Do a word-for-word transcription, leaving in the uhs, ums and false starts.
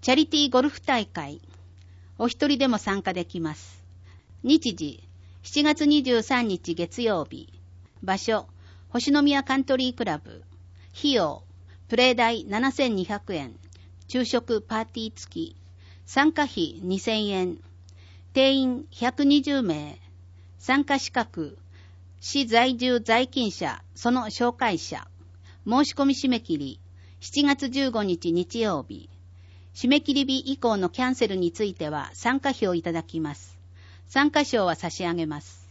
チャリティーゴルフ大会。お一人でも参加できます。日時、しちがつにじゅうさんにち月曜日。場所、星宮カントリークラブ。費用、プレー代ななせんにひゃくえん。昼食パーティー付き。参加費にせんえん。定員ひゃくにじゅうめい。参加資格、市在住在勤者、その紹介者。申し込み締め切り、しちがつじゅうごにち日曜日。締め切り日以降のキャンセルについては参加費をいただきます。参加賞は差し上げます。